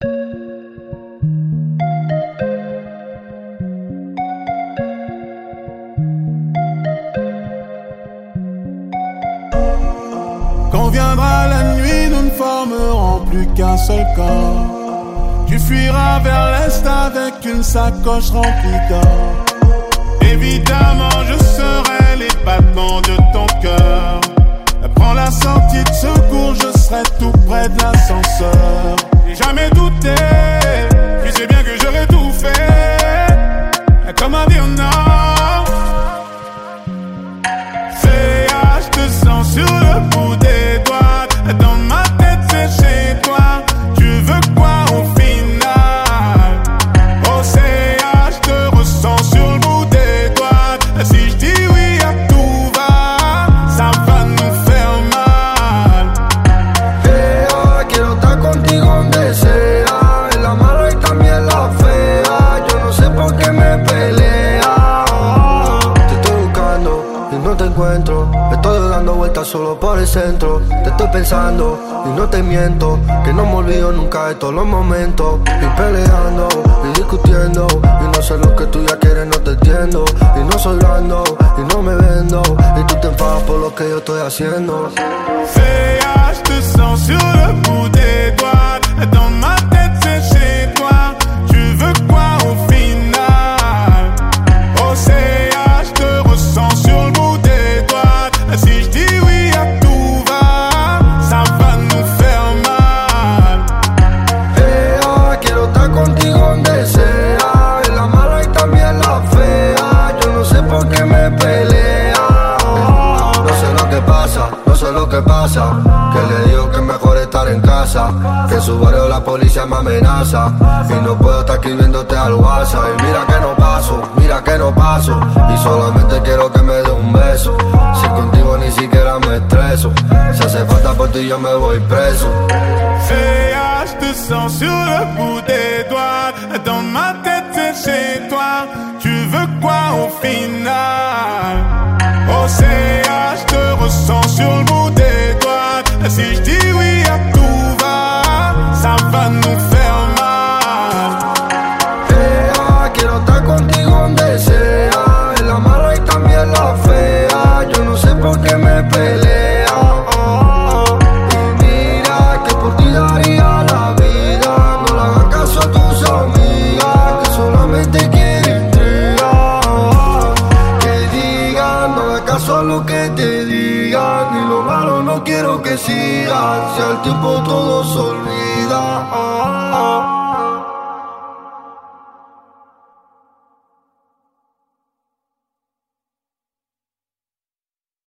Quand viendra la nuit, nous ne formerons plus qu'un seul corps. Tu fuiras vers l'est avec une sacoche remplie d'or. Évidemment, je serai les battements de ton cœur. Prends la sortie de secours, je serai tout près de l'ascenseur. J'ai jamais douté, tu sais bien que j'aurais tout fait. Comment dire non? Je te sens sur le bout des doigts. Dans ma tête c'est chez toi. Tu veux quoi au final? Oh je te ressens sur le bout des doigts. Si je dis oui à tout va, ça va nous faire mal. Quiero estar contigo donde sea, en la mala y también la fea. Yo no sé por qué me pelea. Te estoy buscando y no te encuentro. Estoy dando vueltas solo por el centro. Te estoy pensando y no te miento, que no me olvido nunca de todos los momentos. Y peleando y discutiendo, y no sé lo que tú ya quieres, no te entiendo. Y no soy blando y no me vendo, y tú te enfadas por lo que yo estoy haciendo. Je te sens sur le bout des doigts. Dans ma tête c'est chez toi. Tu veux quoi au final? Oh je te ressens sur le bout des doigts. Si je dis oui à tout va, ça va nous faire mal. Quiero estar contigo donde sea, en la mala y también la fea. Yo no sé por qué me pelea. No sé lo que pasa, no sé lo que pasa. Que le digo que es mejor estar en casa, que en su barrio la policía me amenaza. Y no puedo estar escribiéndote al WhatsApp. Y mira que no paso, mira que no paso. Y solamente quiero que me dé un beso. Si contigo ni siquiera me estreso. Si hace falta por ti yo me voy preso. Je te sens sur le bout des doigts. Dans ma tête c'est chez toi. Tu veux quoi au final? Oh je te ressens sur le bout des doigts. Si je dis oui à tout va, ça va nous faire